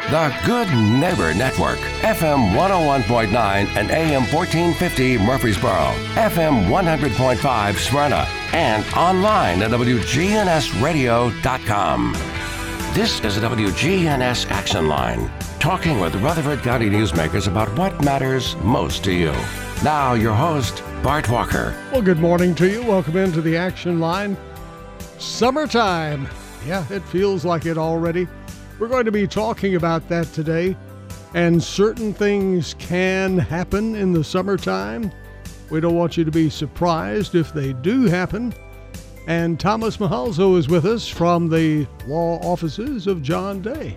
The Good Neighbor Network, FM 101.9 and AM 1450 Murfreesboro, FM 100.5 Smyrna, and online at WGNSradio.com. This is the WGNS Action Line, talking with Rutherford County newsmakers about what matters most to you. Now, your host, Bart Walker. Well, good morning to you. Welcome into the Action Line. Summertime. Yeah, it feels like it already. We're going to be talking about that today, and certain things can happen in the summertime. We don't want you to be surprised if they do happen. And Thomas Mahalzo is with us from the law offices of John Day.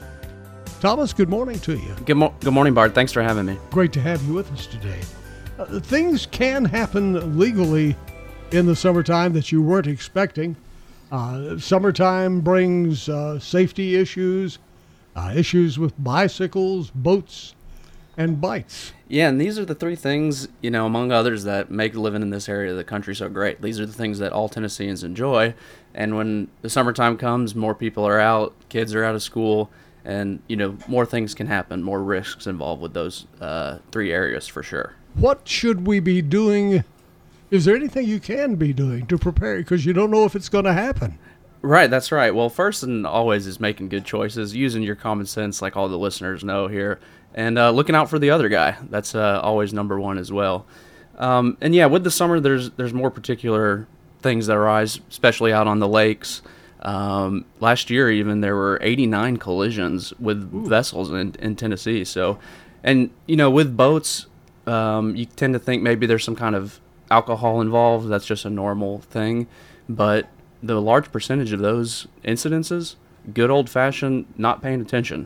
Thomas, good morning to you. Good morning, Bart. Thanks for having me. Great to have you with us today. Things can happen legally in the summertime that you weren't expecting. Summertime brings safety issues, issues with bicycles, boats, and bikes. Yeah, and these are the three things, among others, that make living in this area of the country so great. These are the things that all Tennesseans enjoy. And when the summertime comes, more people are out, kids are out of school, and, more things can happen, more risks involved with those three areas for sure. What should we be doing? Is there anything you can be doing to prepare? Because you don't know if it's going to happen. Right, that's right. Well, first and always is making good choices, using your common sense like all the listeners know here, and looking out for the other guy. That's always number one as well. And yeah, with the summer, there's more particular things that arise, especially out on the lakes. Last year, even, there were 89 collisions with vessels in Tennessee. So, and, with boats, you tend to think maybe there's some kind of alcohol involved. That's just a normal thing. But the large percentage of those incidences, good old-fashioned not paying attention,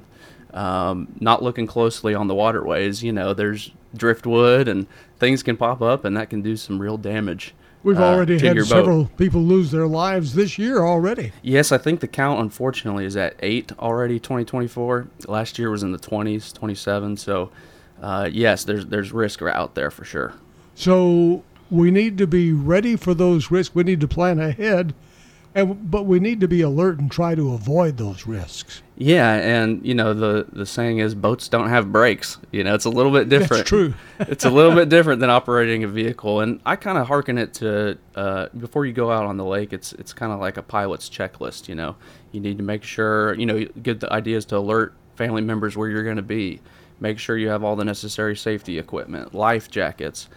not looking closely on the waterways. There's driftwood and things can pop up, and that can do some real damage. We've already had several people lose their lives this year already. Yes, I think the count, unfortunately, is at 8 already, 2024. Last year was in the 20s, 27. So, yes, there's risk out there for sure. So we need to be ready for those risks. We need to plan ahead, but we need to be alert and try to avoid those risks. Yeah, and, the saying is boats don't have brakes. It's a little bit different. That's true. It's a little bit different than operating a vehicle. And I kind of hearken it to, before you go out on the lake, it's kind of like a pilot's checklist, You need to make sure, get the ideas to alert family members where you're going to be. Make sure you have all the necessary safety equipment, life jackets,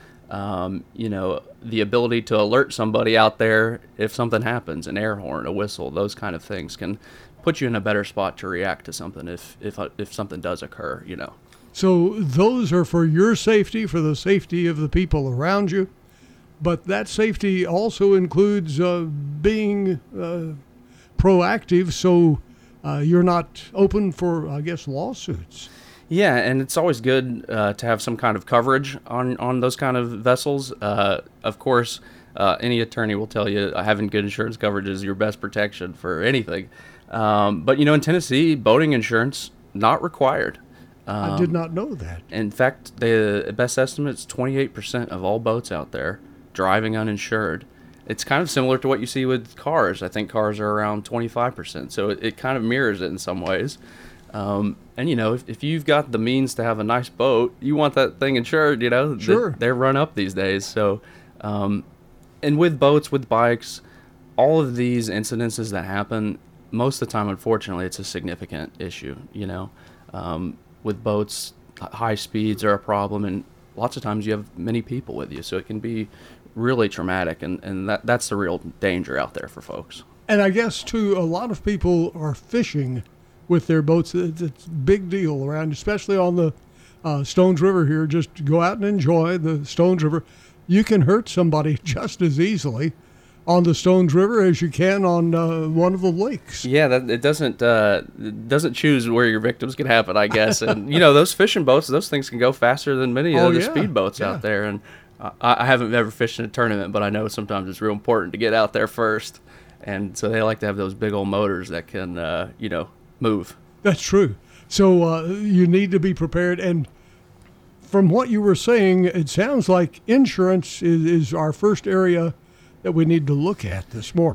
the ability to alert somebody out there if something happens, an air horn, a whistle, those kind of things can put you in a better spot to react to something if something does occur, So those are for your safety, for the safety of the people around you, but that safety also includes being proactive so you're not open for, I guess, lawsuits. Yeah, and it's always good to have some kind of coverage on those kind of vessels. Of course, any attorney will tell you having good insurance coverage is your best protection for anything. But, in Tennessee, boating insurance, not required. I did not know that. In fact, the best estimate is 28% of all boats out there driving uninsured. It's kind of similar to what you see with cars. I think cars are around 25%, so it kind of mirrors it in some ways. And, if you've got the means to have a nice boat, you want that thing insured, Sure. They're run up these days. So, and with boats, with bikes, all of these incidences that happen, most of the time, unfortunately, it's a significant issue, with boats, high speeds are a problem, and lots of times you have many people with you, so it can be really traumatic, and that's the real danger out there for folks. And I guess, too, a lot of people are fishing with their boats. It's a big deal around, especially on the Stones River here. Just go out and enjoy the Stones River. You can hurt somebody just as easily on the Stones River as you can on one of the lakes. Yeah, it doesn't choose where your victims can happen, I guess. And, those fishing boats, those things can go faster than many of the speed boats out there. And I haven't ever fished in a tournament, but I know sometimes it's real important to get out there first. And so they like to have those big old motors that can, move. That's true. So you need to be prepared. And from what you were saying, it sounds like insurance is our first area that we need to look at this morning.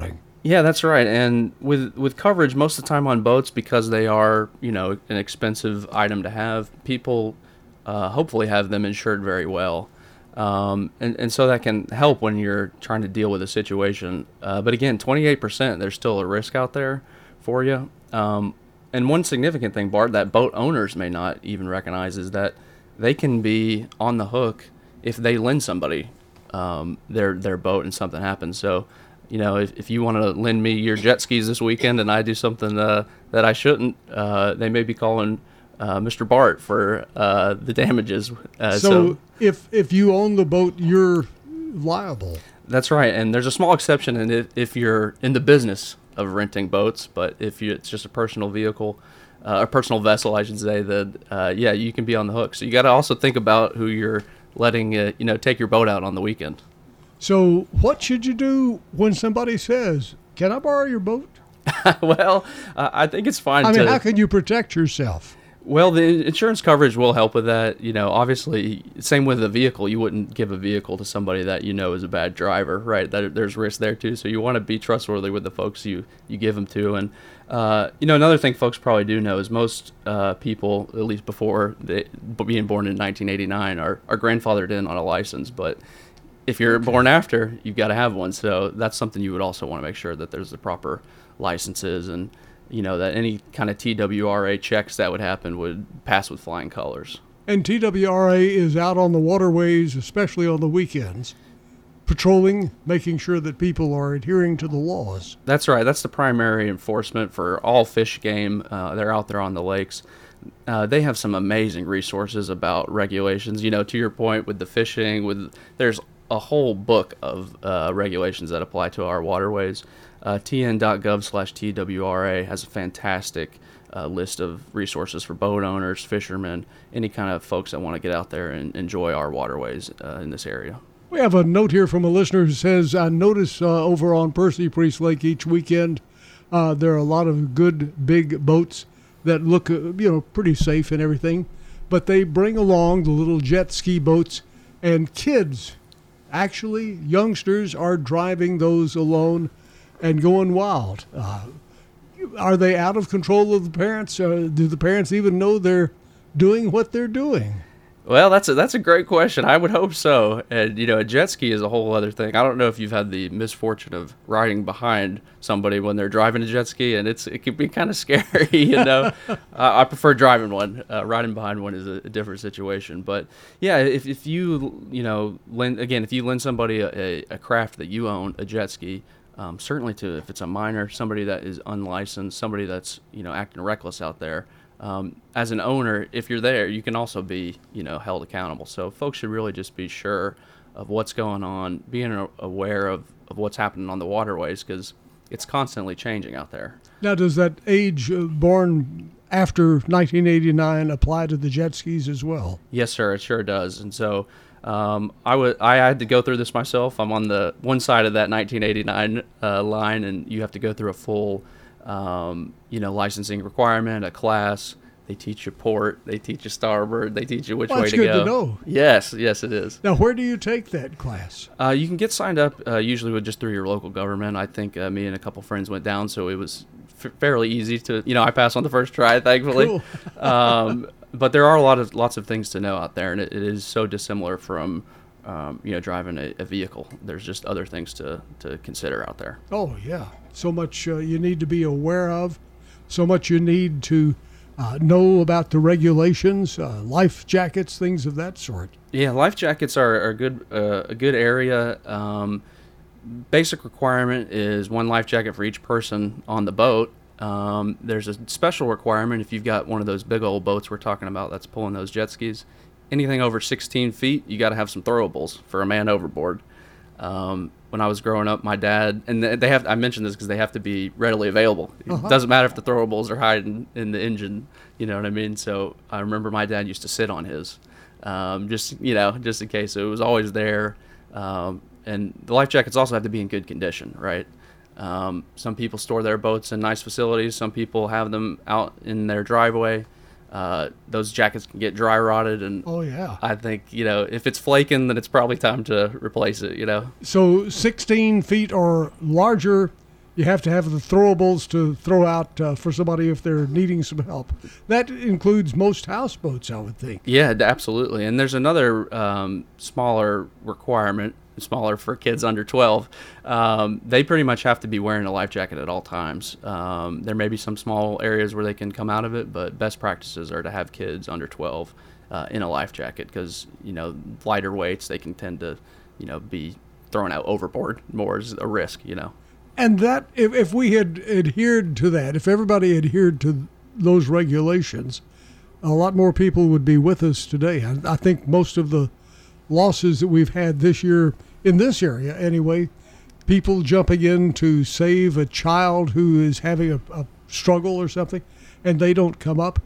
Yeah, that's right. And with coverage, most of the time on boats, because they are, an expensive item to have, people hopefully have them insured very well. And so that can help when you're trying to deal with a situation. But again, 28%, there's still a risk out there for you. And one significant thing, Bart, that boat owners may not even recognize is that they can be on the hook if they lend somebody their boat and something happens. So, if you want to lend me your jet skis this weekend and I do something that I shouldn't, they may be calling Mr. Bart for the damages. So if you own the boat, you're liable. That's right, and there's a small exception if you're in the business of renting boats, but if it's just a personal vehicle, a personal vessel, I should say, that you can be on the hook. So you got to also think about who you're letting take your boat out on the weekend. So what should you do when somebody says, "Can I borrow your boat?" Well, I think it's fine. How can you protect yourself? Well, the insurance coverage will help with that. Obviously, same with a vehicle. You wouldn't give a vehicle to somebody that is a bad driver, right? There's risk there too. So you want to be trustworthy with the folks you give them to. And another thing folks probably do know is most people, at least before being born in 1989, are grandfathered in on a license. But if you're born after, you've got to have one. So that's something you would also want to make sure that there's the proper licenses and that any kind of TWRA checks that would happen would pass with flying colors. And TWRA is out on the waterways, especially on the weekends, patrolling, making sure that people are adhering to the laws. That's right. That's the primary enforcement for all fish game. They're out there on the lakes. They have some amazing resources about regulations. To your point with the fishing, there's a whole book of regulations that apply to our waterways. TN.gov/TWRA has a fantastic list of resources for boat owners, fishermen, any kind of folks that want to get out there and enjoy our waterways in this area. We have a note here from a listener who says, I notice over on Percy Priest Lake each weekend there are a lot of good big boats that look pretty safe and everything, but they bring along the little jet ski boats, and kids, actually youngsters, are driving those alone and going wild. Are they out of control of the parents? Do the parents even know they're doing what they're doing? Well, that's a great question. I would hope so. And a jet ski is a whole other thing. I don't know if you've had the misfortune of riding behind somebody when they're driving a jet ski, and it can be kind of scary. I prefer driving one. Riding behind one is a different situation. But yeah, if you lend somebody a craft that you own, a jet ski. Certainly if it's a minor, somebody that is unlicensed, somebody that's, acting reckless out there, as an owner, if you're there, you can also be, held accountable. So folks should really just be sure of what's going on, being aware of what's happening on the waterways, because it's constantly changing out there. Now, does that age born after 1989 apply to the jet skis as well? Yes, sir, it sure does. And so I had to go through this myself. I'm on the one side of that 1989 line, and you have to go through a full, licensing requirement, a class. They teach you port, they teach you starboard, they teach you which way to go. That's good to know. Yes, it is. Now, where do you take that class? You can get signed up usually just through your local government. I think me and a couple friends went down, so it was fairly easy to. I passed on the first try, thankfully. Cool. But there are lots of things to know out there, and it is so dissimilar from driving a vehicle. There's just other things to consider out there. Oh yeah, so much you need to be aware of, so much you need to know about the regulations, life jackets, things of that sort. Yeah, life jackets are a good area. Basic requirement is one life jacket for each person on the boat. There's a special requirement if you've got one of those big old boats we're talking about that's pulling those jet skis. Anything over 16 feet, you got to have some throwables for a man overboard. When I was growing up, my dad, and I mentioned this because they have to be readily available. It doesn't matter if the throwables are hiding in the engine, you know what I mean? So I remember my dad used to sit on his, just in case. So it was always there. And the life jackets also have to be in good condition, right? Some people store their boats in nice facilities. Some people have them out in their driveway. Those jackets can get dry rotted, and oh yeah, I think if it's flaking, then it's probably time to replace it. So 16 feet or larger, You have to have the throwables to throw out for somebody if they're needing some help. That includes most houseboats, I would think. Yeah, absolutely. And there's another smaller requirement, smaller for kids under 12. They pretty much have to be wearing a life jacket at all times. There may be some small areas where they can come out of it, but best practices are to have kids under 12 in a life jacket because, lighter weights, they can tend to, be thrown out overboard more as a risk, And that, if we had adhered to that, if everybody adhered to those regulations, a lot more people would be with us today. I think most of the losses that we've had this year, in this area anyway, people jumping in to save a child who is having a struggle or something, and they don't come up.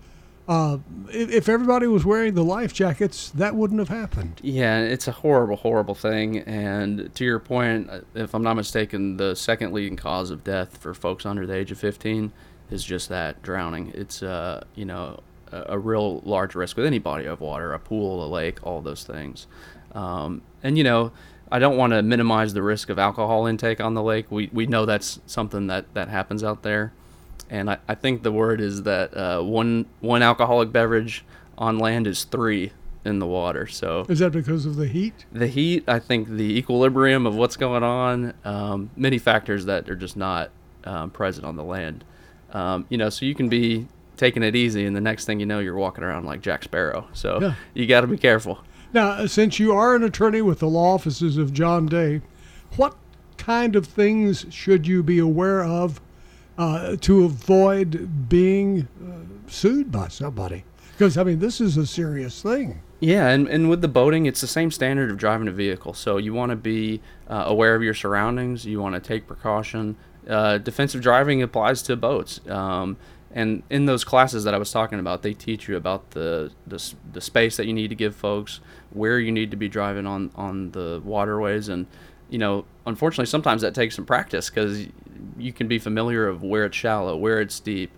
If everybody was wearing the life jackets, that wouldn't have happened. Yeah, it's a horrible, horrible thing. And to your point, if I'm not mistaken, the second leading cause of death for folks under the age of 15 is just that, drowning. It's, a real large risk with any body of water, a pool, a lake, all those things. And, I don't want to minimize the risk of alcohol intake on the lake. We know that's something that happens out there. And I think the word is that one alcoholic beverage on land is 3 in the water. So is that because of the heat? The heat, I think the equilibrium of what's going on, many factors that are just not present on the land. So you can be taking it easy, and the next thing you know, you're walking around like Jack Sparrow. So yeah. You got to be careful. Now, since you are an attorney with the law offices of John Day, what kind of things should you be aware of to avoid being sued by somebody? Because, this is a serious thing. Yeah, and with the boating, it's the same standard of driving a vehicle. So you want to be aware of your surroundings. You want to take precaution. Defensive driving applies to boats. And in those classes that I was talking about, they teach you about the space that you need to give folks, where you need to be driving on the waterways. And, unfortunately, sometimes that takes some practice because you can be familiar of where it's shallow, where it's deep.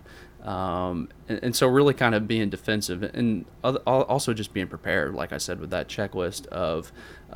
And so really kind of being defensive and also just being prepared, like I said, with that checklist of,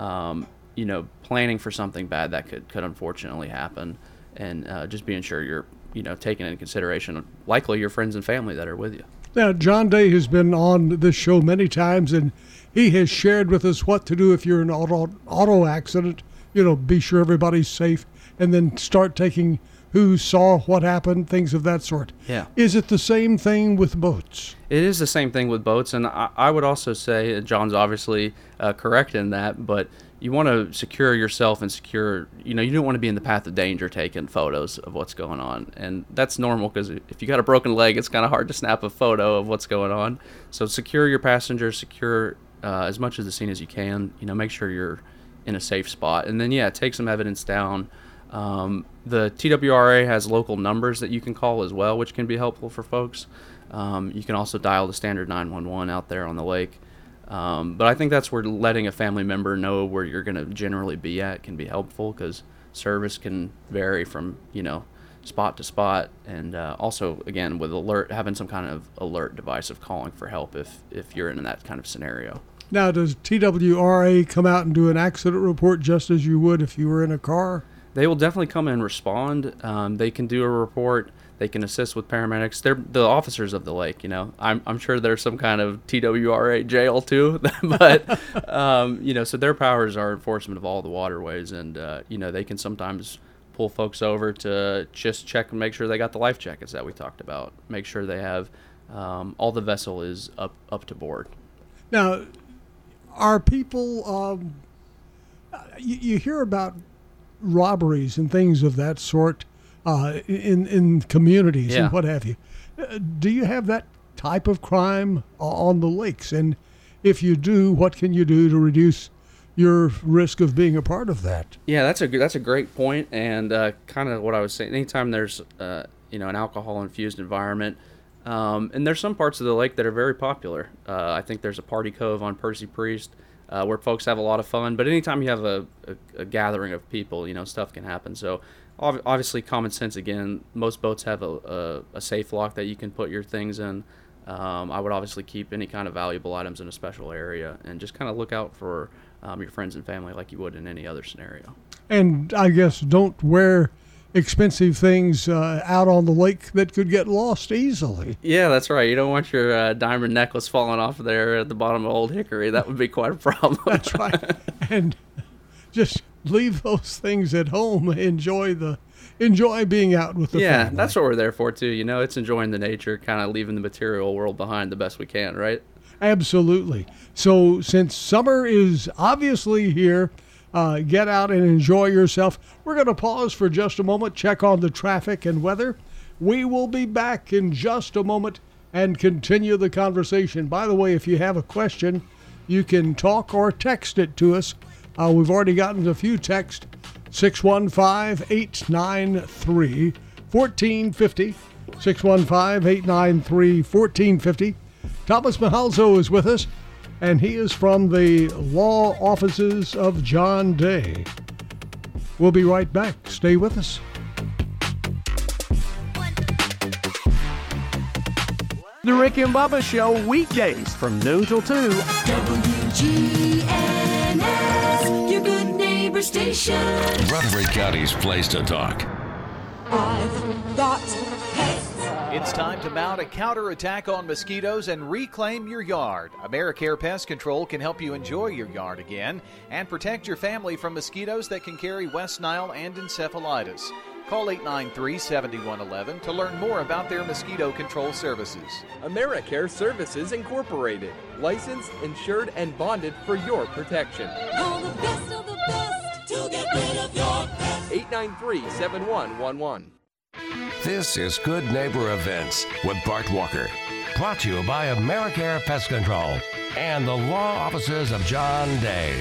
planning for something bad that could unfortunately happen and just being sure you're, taking into consideration likely your friends and family that are with you. Now, John Day has been on this show many times, and he has shared with us what to do if you're in an auto accident. Be sure everybody's safe, and then start taking who saw what happened, things of that sort. Yeah. Is it the same thing with boats? It is the same thing with boats, and I would also say, John's obviously correct in that, but you want to secure yourself and secure, you don't want to be in the path of danger taking photos of what's going on. And that's normal because if you got a broken leg, it's kind of hard to snap a photo of what's going on. So secure your passengers, secure as much of the scene as you can, make sure you're in a safe spot. And then, take some evidence down. The TWRA has local numbers that you can call as well, which can be helpful for folks. You can also dial the standard 911 out there on the lake. But I think that's where letting a family member know where you're going to generally be at can be helpful because service can vary from, spot to spot. And also, again, with having some kind of alert device of calling for help if you're in that kind of scenario. Now, does TWRA come out and do an accident report just as you would if you were in a car? They will definitely come and respond. They can do a report. They can assist with paramedics. They're the officers of the lake, I'm sure there's some kind of TWRA jail too, but, so their powers are enforcement of all the waterways. And, they can sometimes pull folks over to just check and make sure they got the life jackets that we talked about. Make sure they have all the vessel is up to board. Now, are people, you hear about robberies and things of that sort in communities and what have you. Do you have that type of crime on the lakes? And if you do, what can you do to reduce your risk of being a part of that? Yeah, that's a great point, and kind of what I was saying. Anytime there's an alcohol infused environment, and there's some parts of the lake that are very popular. I think there's a party cove on Percy Priest where folks have a lot of fun. But anytime you have a gathering of people, stuff can happen. So obviously common sense again. Most boats have a safe lock that you can put your things in. I would obviously keep any kind of valuable items in a special area and just kind of look out for your friends and family like you would in any other scenario. And I guess don't wear expensive things out on the lake that could get lost easily. Yeah, that's right. You don't want your diamond necklace falling off there at the bottom of Old Hickory. That would be quite a problem. That's right. And just leave those things at home. Enjoy being out with the family. Yeah, that's what we're there for too. It's enjoying the nature, kind of leaving the material world behind the best we can, right? Absolutely. So since summer is obviously here, get out and enjoy yourself. We're going to pause for just a moment, check on the traffic and weather. We will be back in just a moment and continue the conversation. By the way, if you have a question, you can talk or text it to us. We've already gotten a few texts. 615-893-1450. 615-893-1450. Thomas Mahalzo is with us, and he is from the law offices of John Day. We'll be right back. Stay with us. The Rick and Bubba Show, weekdays from noon till 2. WGNS, your good neighbor station. Rutherford County's place to talk. I've got pets. It's time to mount a counterattack on mosquitoes and reclaim your yard. AmeriCare Pest Control can help you enjoy your yard again and protect your family from mosquitoes that can carry West Nile and encephalitis. Call 893-7111 to learn more about their mosquito control services. AmeriCare Services Incorporated. Licensed, insured, and bonded for your protection. Call the best of the best to get rid of your pets. 893-7111. This is Good Neighbor Events with Bart Walker. Brought to you by AmeriCare Pest Control and the law offices of John Day.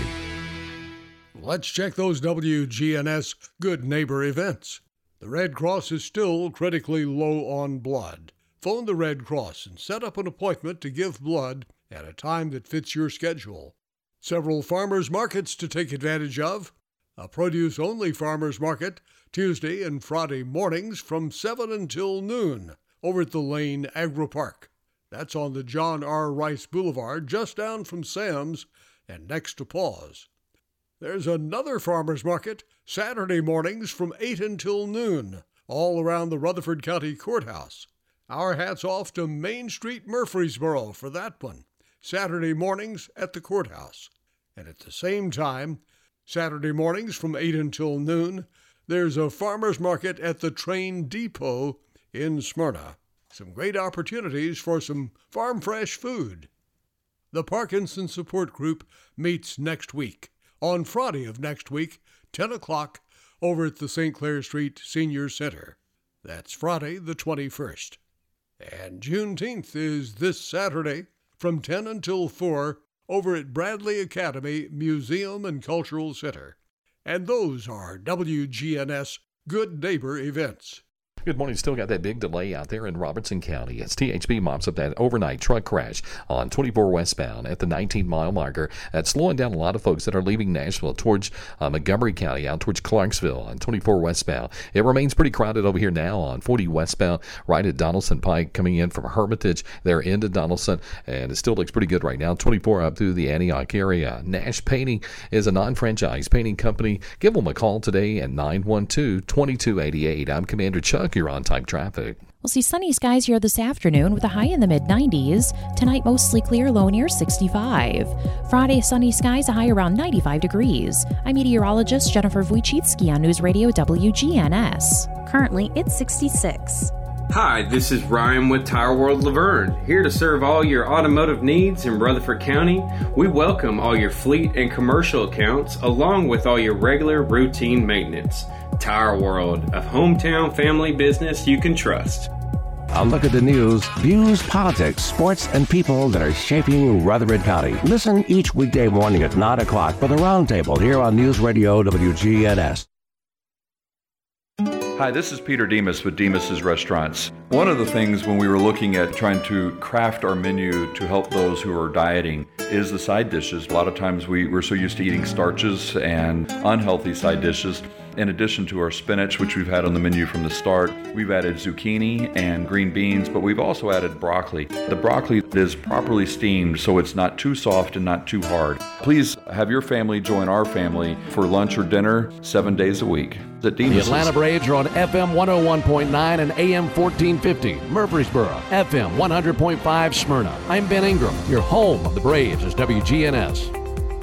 Let's check those WGNS Good Neighbor events. The Red Cross is still critically low on blood. Phone the Red Cross and set up an appointment to give blood at a time that fits your schedule. Several farmers markets to take advantage of. A produce-only farmers market Tuesday and Friday mornings from 7 until noon over at the Lane Agri Park. That's on the John R. Rice Boulevard, just down from Sam's and next to Paws. There's another farmers market Saturday mornings from 8 until noon, all around the Rutherford County Courthouse. Our hats off to Main Street, Murfreesboro for that one. Saturday mornings at the courthouse. And at the same time, Saturday mornings from 8 until noon, there's a farmers market at the train depot in Smyrna. Some great opportunities for some farm fresh food. The Parkinson Support Group meets next week. On Friday of next week, 10 o'clock, over at the St. Clair Street Senior Center. That's Friday the 21st. And Juneteenth is this Saturday from 10 until 4 over at Bradley Academy Museum and Cultural Center. And those are WGNS Good Neighbor events. Good morning. Still got that big delay out there in Robertson County as THB mops up that overnight truck crash on 24 westbound at the 19-mile marker. That's slowing down a lot of folks that are leaving Nashville towards Montgomery County, out towards Clarksville on 24 westbound. It remains pretty crowded over here now on 40 westbound, right at Donaldson Pike, coming in from Hermitage there into Donaldson, and it still looks pretty good right now. 24 up through the Antioch area. Nash Painting is a non-franchise painting company. Give them a call today at 912-2288. I'm Commander Chuck. You're on Time Traffic. We'll see sunny skies here this afternoon with a high in the mid-90s. Tonight, mostly clear, low near 65. Friday, sunny skies, a high around 95 degrees. I'm meteorologist Jennifer Wojcicki on News Radio WGNS. Currently, it's 66. Hi, this is Ryan with Tire World Laverne, here to serve all your automotive needs in Rutherford County. We welcome all your fleet and commercial accounts, along with all your regular routine maintenance. Tire World, a hometown family business you can trust. A look at the news, views, politics, sports, and people that are shaping Rutherford County. Listen each weekday morning at 9 o'clock for the Roundtable here on News Radio WGNS. Hi, this is Peter Demas with Demas's Restaurants. One of the things when we were looking at trying to craft our menu to help those who are dieting is the side dishes. A lot of times we're so used to eating starches and unhealthy side dishes. In addition to our spinach, which we've had on the menu from the start, we've added zucchini and green beans, but we've also added broccoli. The broccoli is properly steamed so it's not too soft and not too hard. Please have your family join our family for lunch or dinner 7 days a week. The Atlanta Braves are on FM 101.9 and AM 1450, Murfreesboro, FM 100.5, Smyrna. I'm Ben Ingram. Your home of the Braves is WGNS.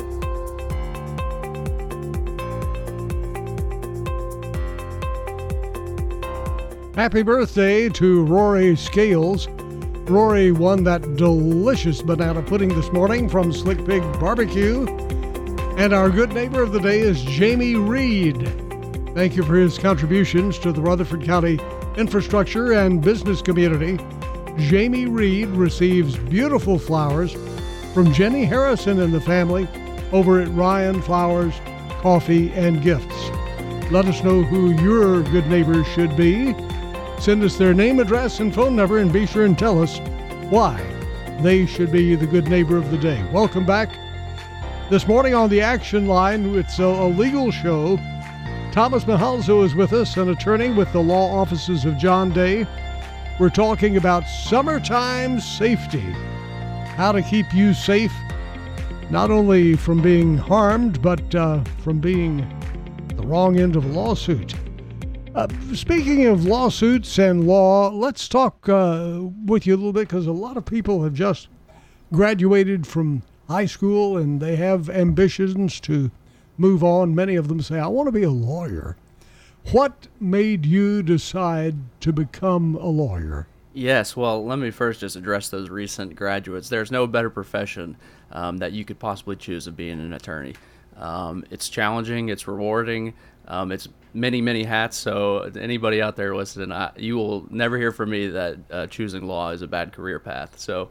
Happy birthday to Rory Scales. Rory won that delicious banana pudding this morning from Slick Pig Barbecue. And our good neighbor of the day is Jamie Reed. Thank you for his contributions to the Rutherford County infrastructure and business community. Jamie Reed receives beautiful flowers from Jenny Harrison and the family over at Ryan Flowers, Coffee and Gifts. Let us know who your good neighbor should be. Send us their name, address, and phone number, and be sure and tell us why they should be the good neighbor of the day. Welcome back. This morning on the Action Line, it's a legal show. Thomas Mahalzo is with us, an attorney with the law offices of John Day. We're talking about summertime safety, how to keep you safe, not only from being harmed, but from being the wrong end of a lawsuit. Speaking of lawsuits and law, let's talk with you a little bit, because a lot of people have just graduated from high school and they have ambitions to move on. Many of them say, I want to be a lawyer. What made you decide to become a lawyer? Yes, well, let me first just address those recent graduates. There's no better profession that you could possibly choose of being an attorney. It's challenging, it's rewarding, it's many, many hats, so anybody out there listening, you will never hear from me that choosing law is a bad career path. So,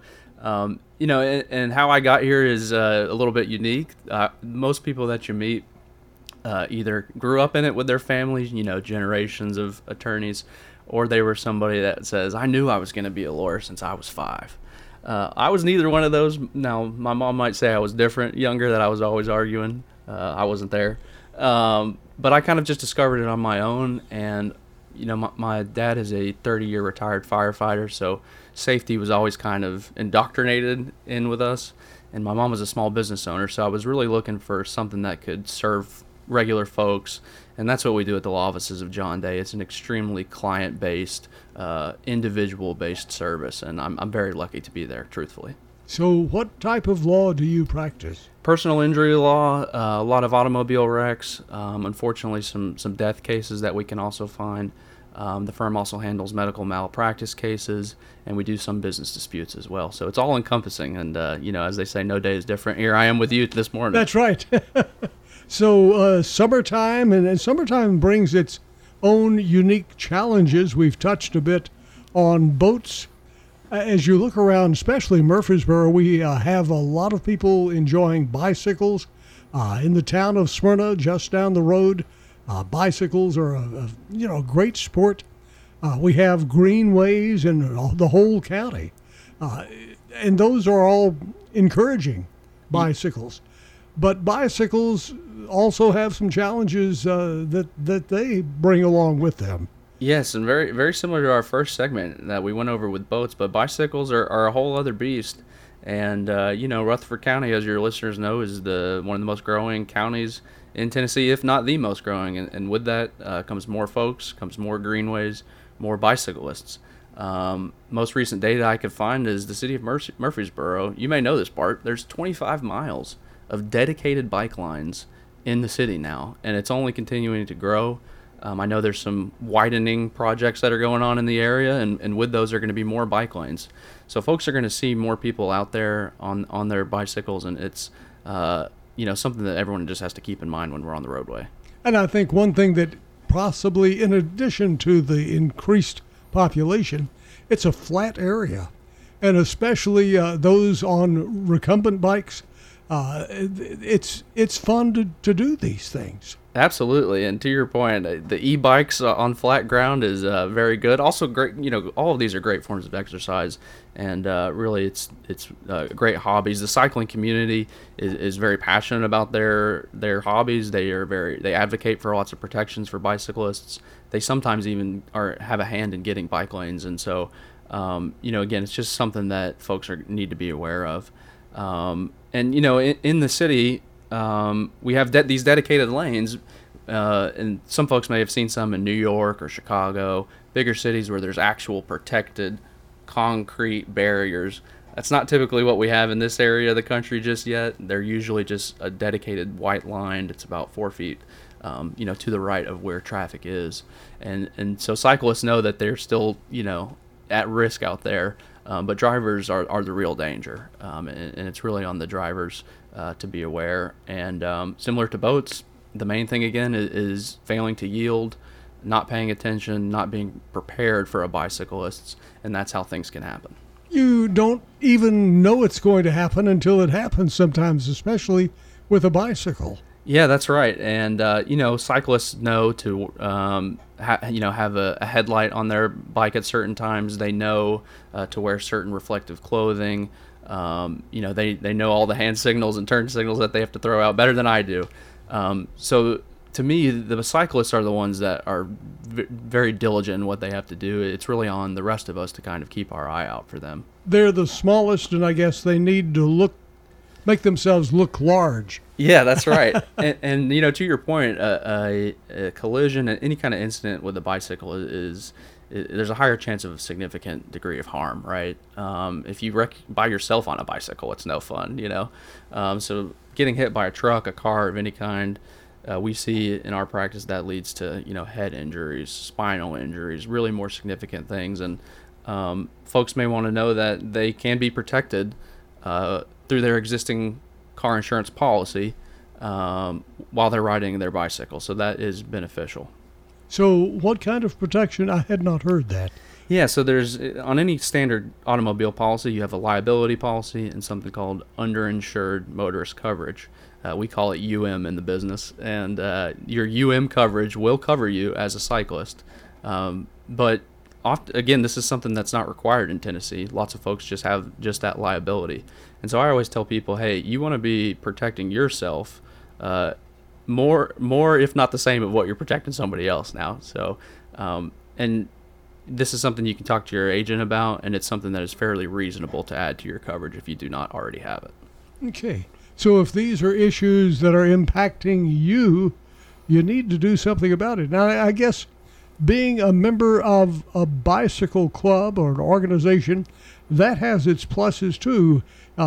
and how I got here is a little bit unique. Most people that you meet either grew up in it with their families, generations of attorneys, or they were somebody that says, I knew I was going to be a lawyer since I was 5. I was neither one of those. Now, my mom might say I was different, younger, that I was always arguing. I wasn't there. But I kind of just discovered it on my own. And, my dad is a 30-year retired firefighter, so safety was always kind of indoctrinated in with us. And my mom was a small business owner, so I was really looking for something that could serve regular folks. And that's what we do at the law offices of John Day. It's an extremely client-based, individual-based service, and I'm very lucky to be there, truthfully. So what type of law do you practice? Personal injury law, a lot of automobile wrecks, unfortunately some death cases that we can also find. The firm also handles medical malpractice cases, and we do some business disputes as well. So it's all encompassing, and as they say, no day is different. Here I am with you this morning. That's right. So summertime, and summertime brings its own unique challenges. We've touched a bit on boats. As you look around, especially Murfreesboro, we have a lot of people enjoying bicycles. In the town of Smyrna, just down the road, bicycles are a great sport. We have greenways in the whole county, and those are all encouraging bicycles. But bicycles also have some challenges that they bring along with them. Yes, and very, very similar to our first segment that we went over with boats, but bicycles are a whole other beast. And, Rutherford County, as your listeners know, is one of the most growing counties in Tennessee, if not the most growing. And with that comes more folks, comes more greenways, more bicyclists. Most recent data I could find is the city of Murfreesboro. You may know this, Bart. There's 25 miles of dedicated bike lines in the city now, and it's only continuing to grow. I know there's some widening projects that are going on in the area, and with those are going to be more bike lanes. So folks are going to see more people out there on their bicycles, and it's something that everyone just has to keep in mind when we're on the roadway. And I think one thing that possibly, in addition to the increased population, it's a flat area, and especially those on recumbent bikes, It's fun to do these things. Absolutely, and to your point, the e-bikes on flat ground is very good. Also great, all of these are great forms of exercise, and really it's great hobbies. The cycling community is very passionate about their hobbies. They advocate for lots of protections for bicyclists. They sometimes even have a hand in getting bike lanes, and so again, it's just something that folks need to be aware of. And in the city, we have these dedicated lanes, and some folks may have seen some in New York or Chicago, bigger cities where there's actual protected concrete barriers. That's not typically what we have in this area of the country just yet. They're usually just a dedicated white line. It's about 4 feet, to the right of where traffic is. And so cyclists know that they're still, at risk out there. But drivers are the real danger, and it's really on the drivers to be aware. And similar to boats, the main thing again is failing to yield, not paying attention, not being prepared for a bicyclist, and that's how things can happen. You don't even know it's going to happen until it happens sometimes, especially with a bicycle. Yeah, that's right. And, cyclists know to, have a headlight on their bike at certain times. They know to wear certain reflective clothing. They know all the hand signals and turn signals that they have to throw out better than I do. So to me, the cyclists are the ones that are very diligent in what they have to do. It's really on the rest of us to kind of keep our eye out for them. They're the smallest, and I guess they need to make themselves look large. Yeah, that's right. and to your point, a collision, any kind of incident with a bicycle there's a higher chance of a significant degree of harm, right? If you wreck by yourself on a bicycle, it's no fun, So getting hit by a truck, a car of any kind, we see in our practice that leads to, head injuries, spinal injuries, really more significant things. And folks may want to know that they can be protected through their existing car insurance policy while they're riding their bicycle. So that is beneficial. So what kind of protection? I had not heard that. Yeah, so there's, on any standard automobile policy, you have a liability policy and something called underinsured motorist coverage. We call it UM in the business. And your UM coverage will cover you as a cyclist. But again, this is something that's not required in Tennessee. Lots of folks just have just that liability. And so I always tell people, hey, you want to be protecting yourself more, if not the same, of what you're protecting somebody else now. So, and this is something you can talk to your agent about, and it's something that is fairly reasonable to add to your coverage if you do not already have it. Okay. So if these are issues that are impacting you, you need to do something about it. Now, I guess being a member of a bicycle club or an organization, that has its pluses too.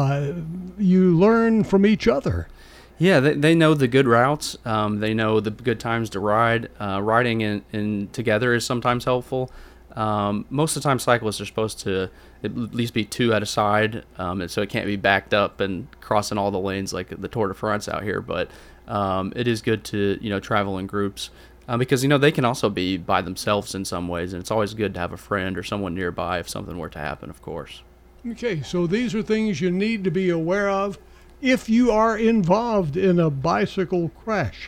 You learn from each other. Yeah, they know the good routes. They know the good times to ride. Riding in together is sometimes helpful. Most of the time, cyclists are supposed to at least be two at a side, and so it can't be backed up and crossing all the lanes like the Tour de France out here. But it is good to travel in groups because they can also be by themselves in some ways, and it's always good to have a friend or someone nearby if something were to happen, of course. Okay, so these are things you need to be aware of if you are involved in a bicycle crash.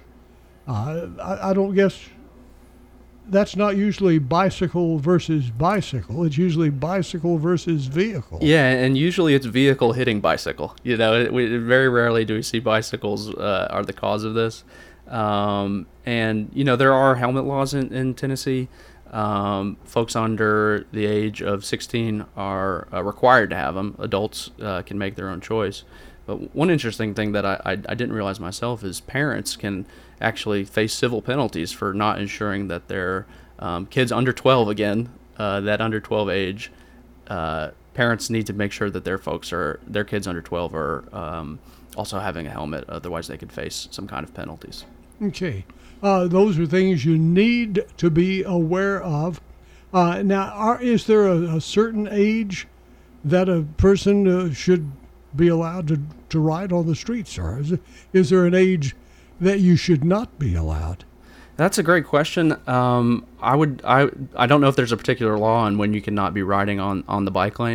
I don't guess that's not usually bicycle versus bicycle. It's usually bicycle versus vehicle. Yeah, and usually it's vehicle hitting bicycle. Very rarely do we see bicycles are the cause of this. And there are helmet laws in Tennessee. Folks under the age of 16 are required to have them. Adults can make their own choice. But one interesting thing that I didn't realize myself is parents can actually face civil penalties for not ensuring that their kids under 12, that under 12 age, parents need to make sure that their kids under 12 are also having a helmet. Otherwise, they could face some kind of penalties. Okay. Those are things you need to be aware of. Now, is there a certain age that a person should be allowed to ride on the streets, or is there an age that you should not be allowed? That's a great question. I don't know if there's a particular law on when you cannot be riding on the bike lane.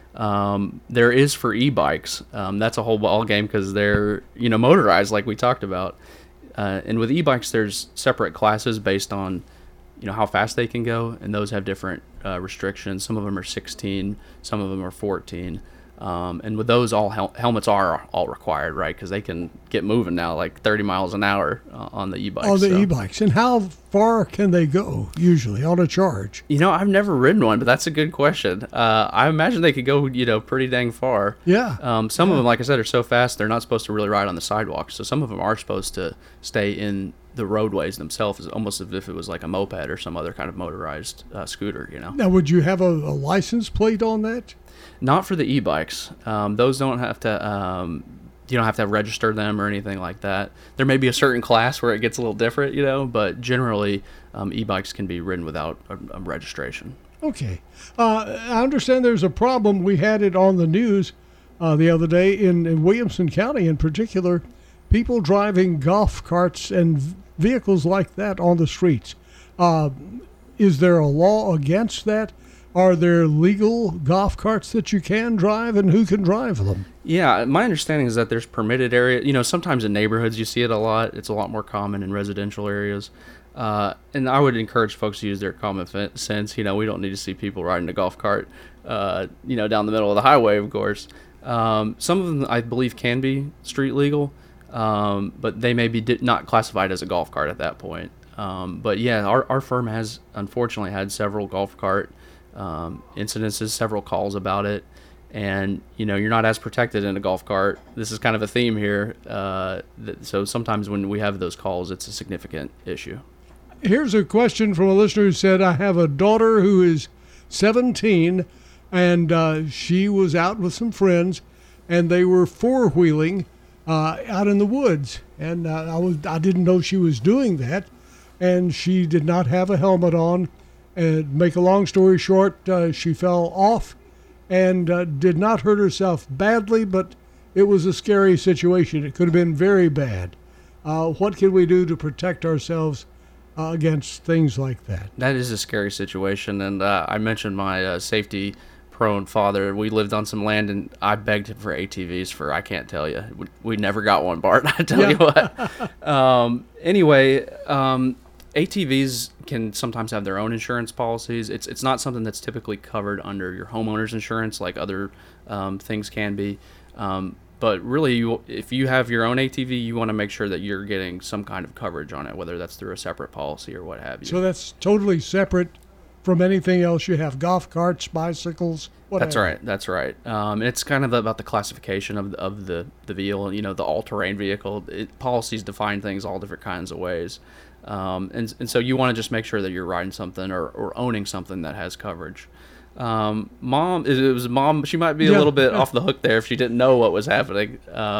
There is for e-bikes. That's a whole ball game because they're motorized like we talked about. And with e-bikes, there's separate classes based on how fast they can go, and those have different restrictions. Some of them are 16, some of them are 14. And with those, all helmets are all required, right? Because they can get moving now, like 30 miles an hour on the e-bikes. On the e-bikes. And how far can they go, usually, on a charge? I've never ridden one, but that's a good question. I imagine they could go, pretty dang far. Yeah. Some of them, like I said, are so fast, they're not supposed to really ride on the sidewalk. So some of them are supposed to stay in the roadways themselves, almost as if it was like a moped or some other kind of motorized scooter, Now, would you have a license plate on that? Not for the e-bikes. Those don't have to. You don't have to register them or anything like that. There may be a certain class where it gets a little different, but generally, e-bikes can be ridden without a registration. Okay. I understand there's a problem. We had it on the news the other day in Williamson County, in particular. People driving golf carts and vehicles like that on the streets. Is there a law against that? Are there legal golf carts that you can drive, and who can drive them? Yeah, my understanding is that there's permitted area. Sometimes in neighborhoods you see it a lot. It's a lot more common in residential areas. And I would encourage folks to use their common sense. We don't need to see people riding a golf cart, down the middle of the highway, of course. Some of them, I believe, can be street legal, but they may be not classified as a golf cart at that point. But yeah, our firm has unfortunately had several golf cart incidences, several calls about it, and you're not as protected in a golf cart. This is kind of a theme here, so sometimes when we have those calls, it's a significant issue. Here's a question from a listener who said, I have a daughter who is 17, and she was out with some friends, and they were four-wheeling out in the woods, and I didn't know she was doing that, and she did not have a helmet on. And make a long story short, she fell off and did not hurt herself badly, but it was a scary situation. It could have been very bad. What can we do to protect ourselves against things like that? That is a scary situation, and I mentioned my safety-prone father. We lived on some land, and I begged him for ATVs for, I can't tell you. We never got one, Bart, I tell you what. Anyway, ATVs can sometimes have their own insurance policies. It's not something that's typically covered under your homeowner's insurance like other things can be. But really, if you have your own ATV, you want to make sure that you're getting some kind of coverage on it, whether that's through a separate policy or what have you. So that's totally separate from anything else you have, golf carts, bicycles, whatever. That's right. It's kind of about the classification of the vehicle, the all-terrain vehicle. Policies define things all different kinds of ways. And so you want to just make sure that you're riding something or owning something that has coverage. Mom, she might be a little bit off the hook there if she didn't know what was happening.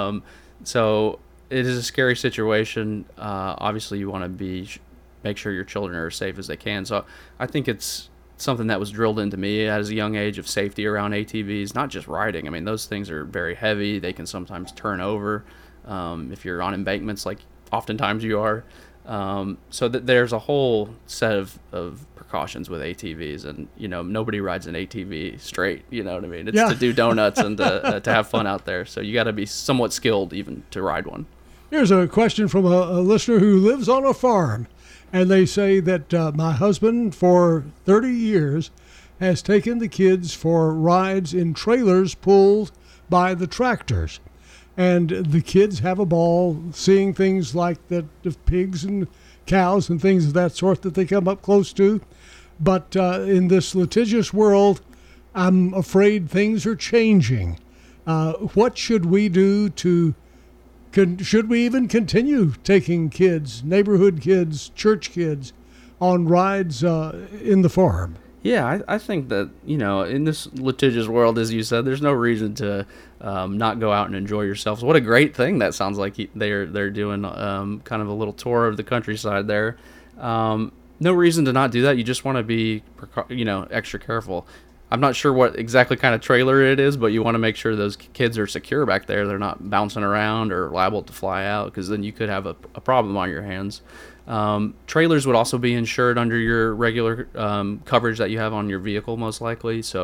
So it is a scary situation. Obviously you want to make sure your children are as safe as they can. So I think it's something that was drilled into me at a young age of safety around ATVs, not just riding. I mean, those things are very heavy. They can sometimes turn over if you're on embankments, like oftentimes you are. So there's a whole set of precautions with ATVs, and nobody rides an ATV straight. You know what I mean? It's to do donuts and to have fun out there. So you got to be somewhat skilled even to ride one. Here's a question from a listener who lives on a farm, and they say that my husband for 30 years has taken the kids for rides in trailers pulled by the tractors. And the kids have a ball seeing things like the pigs and cows and things of that sort that they come up close to. But in this litigious world, I'm afraid things are changing. What should we do should we even continue taking kids, neighborhood kids, church kids, on rides in the farm? Yeah, I think that, in this litigious world, as you said, there's no reason to not go out and enjoy yourselves. What a great thing that sounds like they're doing, kind of a little tour of the countryside there. No reason to not do that. You just want to be, extra careful. I'm not sure what exactly kind of trailer it is, but you want to make sure those kids are secure back there. They're not bouncing around or liable to fly out, because then you could have a problem on your hands. Trailers would also be insured under your regular coverage that you have on your vehicle, most likely. So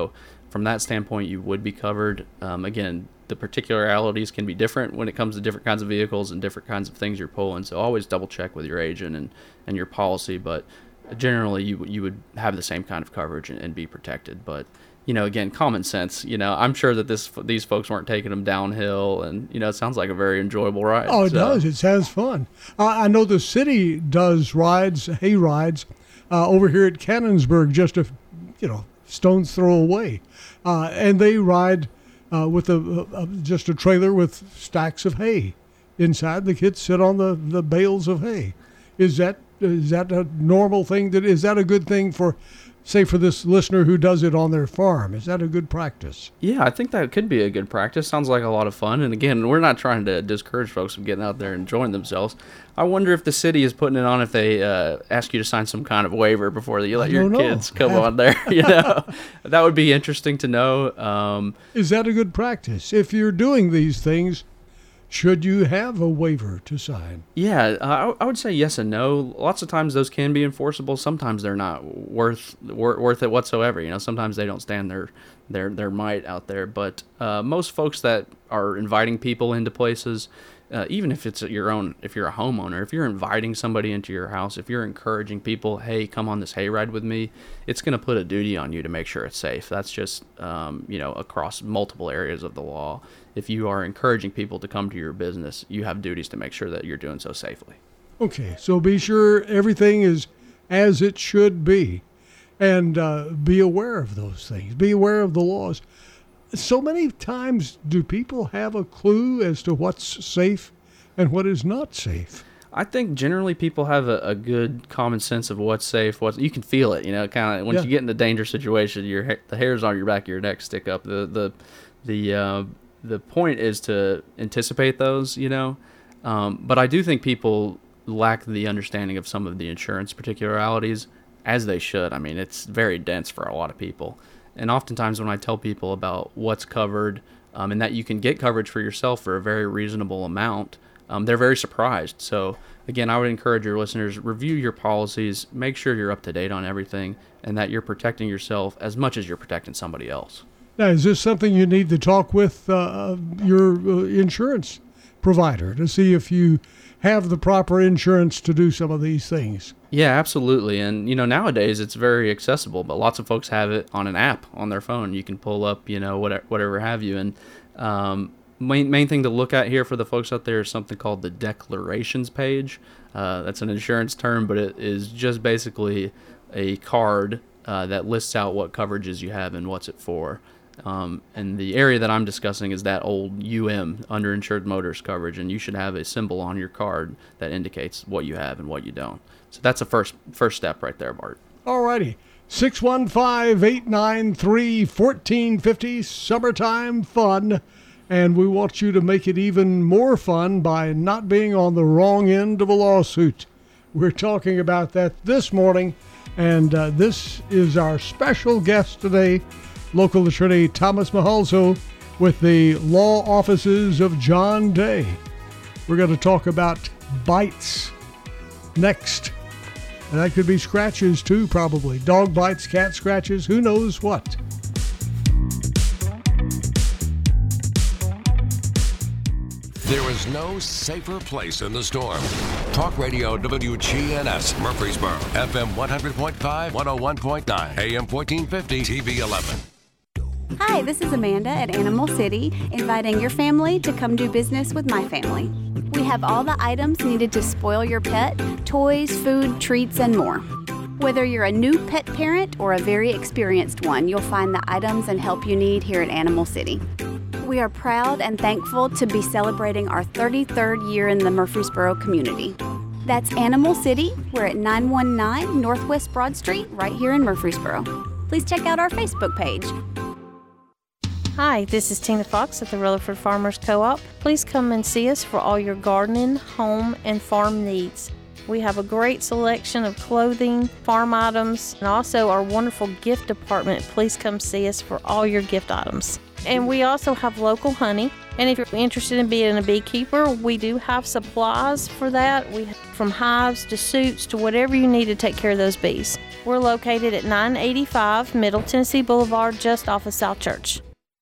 from that standpoint, you would be covered. Again, the particularities can be different when it comes to different kinds of vehicles and different kinds of things you're pulling. So always double check with your agent and your policy. But generally, you would have the same kind of coverage and be protected. But again, common sense. I'm sure that these folks weren't taking them downhill, and it sounds like a very enjoyable ride. Oh, it does. It sounds fun. I know the city does hay rides over here at Cannonsburg, just a stone's throw away, and they ride with just a trailer with stacks of hay inside. The kids sit on the bales of hay. Is that a normal thing? Is that a good thing for this listener who does it on their farm? Is that a good practice? Yeah, I think that could be a good practice. Sounds like a lot of fun. And again, we're not trying to discourage folks from getting out there and enjoying themselves. I wonder if the city is putting it on if they ask you to sign some kind of waiver before you let your kids come on there. That would be interesting to know. Is that a good practice? If you're doing these things, should you have a waiver to sign? Yeah, I would say yes and no. Lots of times those can be enforceable. Sometimes they're not worth it whatsoever. Sometimes they don't stand their might out there. But most folks that are inviting people into places, even if it's if you're a homeowner, if you're inviting somebody into your house, if you're encouraging people, hey, come on this hayride with me, it's going to put a duty on you to make sure it's safe. That's just, across multiple areas of the law. If you are encouraging people to come to your business, you have duties to make sure that you're doing so safely. Okay, so be sure everything is as it should be, and be aware of those things. Be aware of the laws. So many times do people have a clue as to what's safe and what is not safe? I think generally people have a good common sense of what's safe. You can feel it, kind of when you get in a dangerous situation, the hairs on your back of your neck stick up. The point is to anticipate those, but I do think people lack the understanding of some of the insurance particularities, as they should. I mean, it's very dense for a lot of people. And oftentimes when I tell people about what's covered and that you can get coverage for yourself for a very reasonable amount, they're very surprised. So, again, I would encourage your listeners, review your policies, make sure you're up to date on everything, and that you're protecting yourself as much as you're protecting somebody else. Now, is this something you need to talk with your insurance provider to see if you have the proper insurance to do some of these things? Yeah, absolutely. And, nowadays it's very accessible, but lots of folks have it on an app on their phone. You can pull up, whatever have you. And main thing to look at here for the folks out there is something called the declarations page. That's an insurance term, but it is just basically a card that lists out what coverages you have and what's it for. And the area that I'm discussing is that old underinsured motorist coverage, and you should have a symbol on your card that indicates what you have and what you don't. So that's a first step right there, Bart. All righty. 615-893-1450, summertime fun. And we want you to make it even more fun by not being on the wrong end of a lawsuit. We're talking about that this morning, and this is our special guest today, local attorney Thomas Mahalzo with the law offices of John Day. We're going to talk about bites next. And that could be scratches too, probably. Dog bites, cat scratches, who knows what. There is no safer place in the storm. Talk Radio WGNS Murfreesboro, FM 100.5, 101.9, AM 1450, TV 11. Hi, this is Amanda at Animal City, inviting your family to come do business with my family. We have all the items needed to spoil your pet, toys, food, treats, and more. Whether you're a new pet parent or a very experienced one, you'll find the items and help you need here at Animal City. We are proud and thankful to be celebrating our 33rd year in the Murfreesboro community. That's Animal City. We're at 919 Northwest Broad Street, right here in Murfreesboro. Please check out our Facebook page. Hi, this is Tina Fox at the Rutherford Farmers Co-op. Please come and see us for all your gardening, home, and farm needs. We have a great selection of clothing, farm items, and also our wonderful gift department. Please come see us for all your gift items. And we also have local honey. And if you're interested in being a beekeeper, we do have supplies for that. We have from hives to suits to whatever you need to take care of those bees. We're located at 985 Middle Tennessee Boulevard, just off of South Church.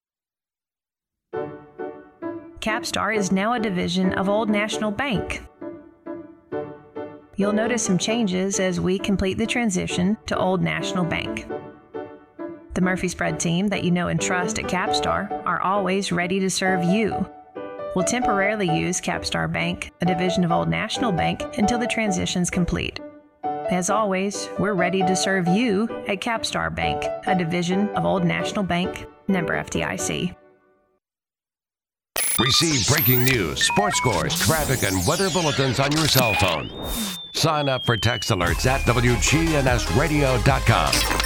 Capstar is now a division of Old National Bank. You'll notice some changes as we complete the transition to Old National Bank. The Murfreesboro team that you know and trust at Capstar are always ready to serve you. We'll temporarily use Capstar Bank, a division of Old National Bank, until the transition's complete. As always, we're ready to serve you at Capstar Bank, a division of Old National Bank, member FDIC. Receive breaking news, sports scores, traffic, and weather bulletins on your cell phone. Sign up for text alerts at WGNSradio.com.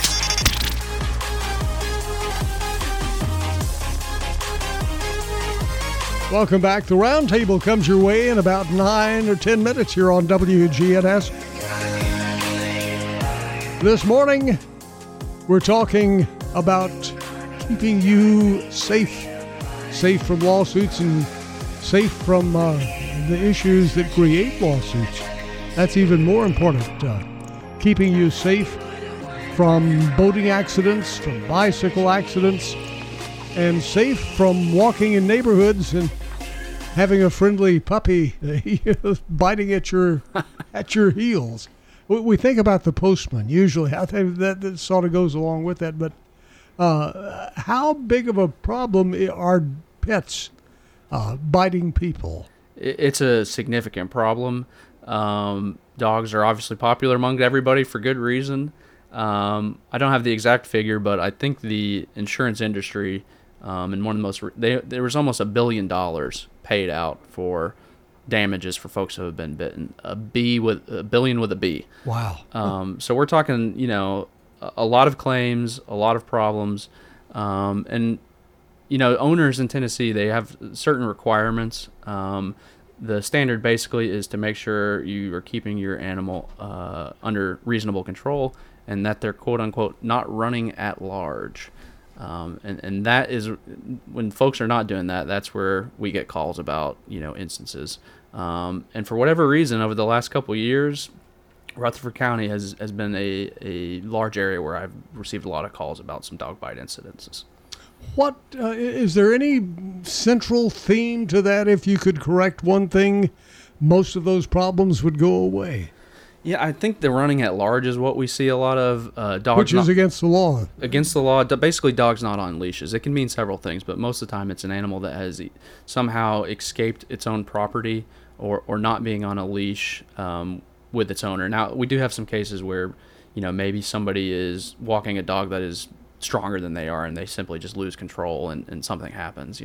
Welcome back. The Roundtable comes your way in about 9 or 10 minutes here on WGNS. This morning, we're talking about keeping you safe from lawsuits and safe from the issues that create lawsuits. That's even more important. Keeping you safe from boating accidents, from bicycle accidents, and safe from walking in neighborhoods and having a friendly puppy biting at your heels. We think about the postman usually. I think that sort of goes along with that. But how big of a problem are pets biting people? It's a significant problem. Dogs are obviously popular among everybody for good reason. I don't have the exact figure, but I think the insurance industry, and one of the most, there was almost $1 billion paid out for damages for folks who have been bitten. $1 billion with a B. Wow. So we're talking, a lot of claims, a lot of problems, and owners in Tennessee, they have certain requirements. The standard basically is to make sure you are keeping your animal under reasonable control and that they're quote unquote not running at large. And that is when folks are not doing that, that's where we get calls about, instances. And for whatever reason, over the last couple of years, Rutherford County has been a large area where I've received a lot of calls about some dog bite incidences. What is there any central theme to that? If you could correct one thing, most of those problems would go away. Yeah, I think the running at large is what we see a lot of. Dogs, which is against the law. Against the law. Basically, dogs not on leashes. It can mean several things, but most of the time it's an animal that has somehow escaped its own property or not being on a leash with its owner. Now, we do have some cases where, maybe somebody is walking a dog that is stronger than they are and they simply just lose control and something happens,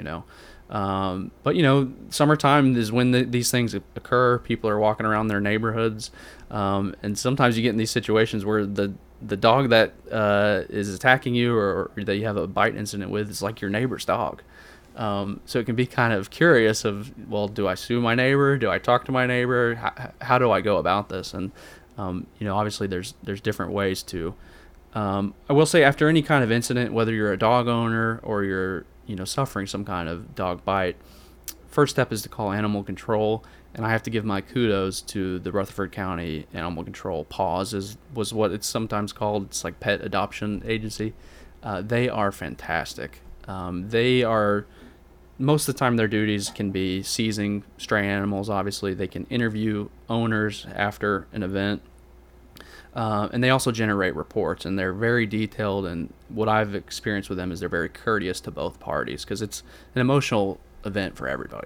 But, summertime is when these things occur. People are walking around their neighborhoods. And sometimes you get in these situations where the dog that is attacking you or that you have a bite incident with is like your neighbor's dog. So it can be kind of curious of, well, do I sue my neighbor? Do I talk to my neighbor? How do I go about this? And, obviously there's different ways to. I will say after any kind of incident, whether you're a dog owner or you're, suffering some kind of dog bite, first step is to call animal control. And I have to give my kudos to the Rutherford County Animal Control. PAWS was what it's sometimes called. It's like Pet Adoption Agency. They are fantastic. They are, most of the time their duties can be seizing stray animals, obviously. They can interview owners after an event. And they also generate reports, and they're very detailed. And what I've experienced with them is they're very courteous to both parties because it's an emotional event for everybody.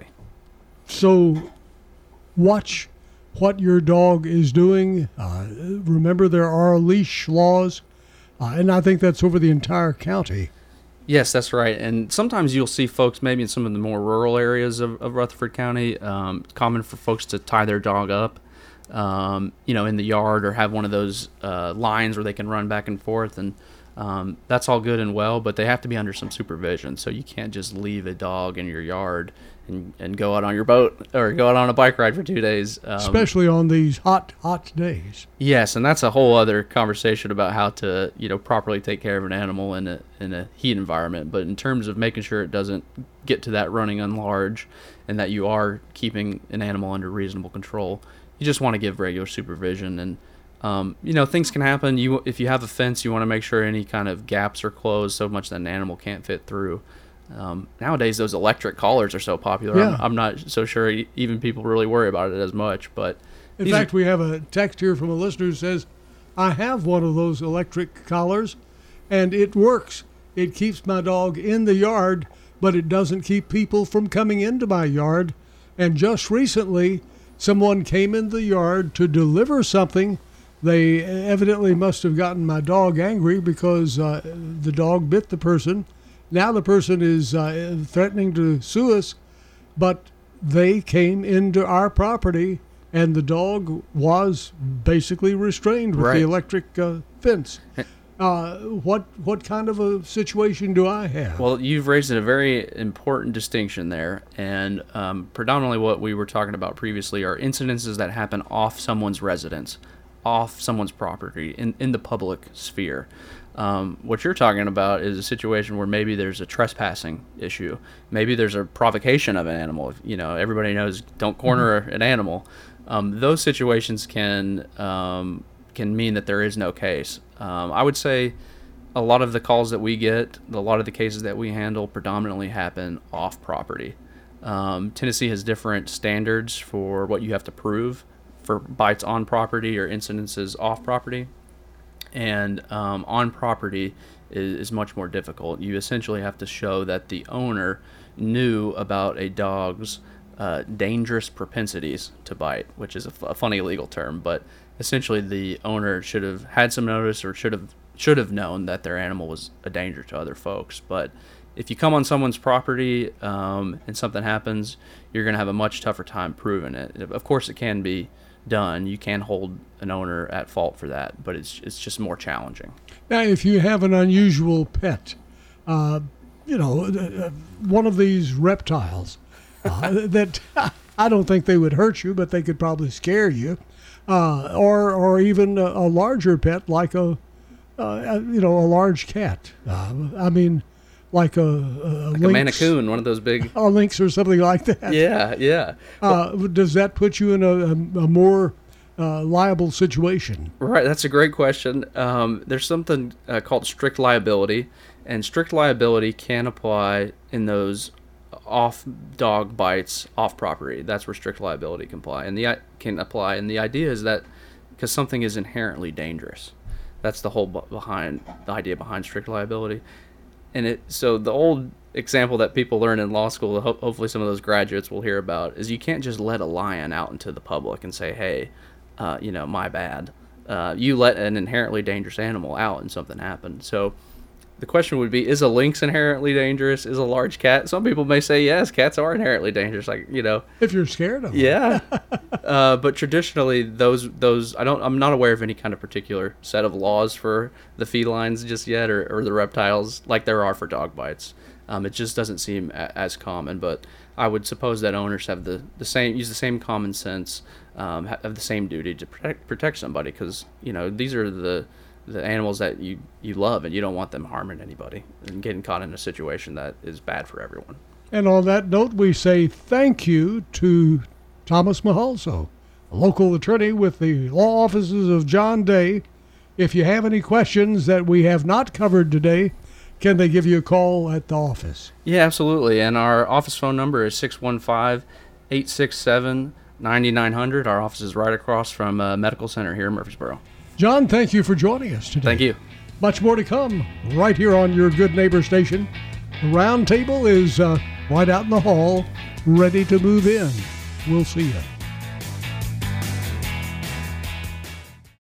So watch what your dog is doing. Remember, there are leash laws, and I think that's over the entire county. Yes, that's right. And sometimes you'll see folks maybe in some of the more rural areas of Rutherford County, common for folks to tie their dog up, in the yard or have one of those lines where they can run back and forth. And That's all good and well, but they have to be under some supervision. So you can't just leave a dog in your yard and go out on your boat or go out on a bike ride for 2 days. Especially on these hot days. Yes, and that's a whole other conversation about how to, properly take care of an animal in a heat environment. But in terms of making sure it doesn't get to that running unlarge and that you are keeping an animal under reasonable control, you just want to give regular supervision. And things can happen. If you have a fence, you want to make sure any kind of gaps are closed so much that an animal can't fit through. Nowadays, those electric collars are so popular. Yeah. I'm not so sure even people really worry about it as much. But in fact, we have a text here from a listener who says, I have one of those electric collars, and it works. It keeps my dog in the yard, but it doesn't keep people from coming into my yard. And just recently, someone came in the yard to deliver something. They evidently must have gotten my dog angry because the dog bit the person. Now the person is threatening to sue us, but they came into our property and the dog was basically restrained with the electric fence. What kind of a situation do I have? Well, you've raised a very important distinction there, and predominantly what we were talking about previously are incidences that happen off someone's residence, off someone's property, in the public sphere. What you're talking about is a situation where maybe there's a trespassing issue. Maybe there's a provocation of an animal. Everybody knows don't corner an animal. Those situations can mean that there is no case. I would say a lot of the calls that we get, a lot of the cases that we handle predominantly happen off property. Tennessee has different standards for what you have to prove for bites on property or incidences off property. And on property is much more difficult. You essentially have to show that the owner knew about a dog's dangerous propensities to bite, which is a funny legal term, but essentially the owner should have had some notice or should have known that their animal was a danger to other folks. But if you come on someone's property and something happens, you're going to have a much tougher time proving it. Of course, it can be done. You can hold an owner at fault for that, but it's just more challenging. Now, if you have an unusual pet, one of these reptiles that I don't think they would hurt you, but they could probably scare you, or even a larger pet like a large cat. Like a lynx, a Mannacoon, one of those big... A lynx or something like that. Yeah. Does that put you in a more liable situation? Right, that's a great question. There's something called strict liability, and strict liability can apply in those off dog bites off property. That's where strict liability can apply. And the idea is that because something is inherently dangerous. That's the whole idea behind strict liability. And so the old example that people learn in law school, hopefully some of those graduates will hear about, is you can't just let a lion out into the public and say, hey, my bad. You let an inherently dangerous animal out and something happened. So the question would be, is a lynx inherently dangerous? Is a large cat? Some people may say, yes, cats are inherently dangerous. If you're scared of them. Yeah. But traditionally, I'm not aware of any kind of particular set of laws for the felines just yet, or the reptiles like there are for dog bites. It just doesn't seem as common, but I would suppose that owners have use the same common sense, have the same duty to protect somebody, because these are the animals that you love, and you don't want them harming anybody and getting caught in a situation that is bad for everyone. And on that note, we say thank you to Thomas Mahalso, a local attorney with the law offices of John Day. If you have any questions that we have not covered today, can they give you a call at the office? Yeah, absolutely. And our office phone number is 615-867-9900. Our office is right across from Medical Center here in Murfreesboro. John, thank you for joining us today. Thank you. Much more to come right here on your Good Neighbor station. The round table is right out in the hall, ready to move in. We'll see you.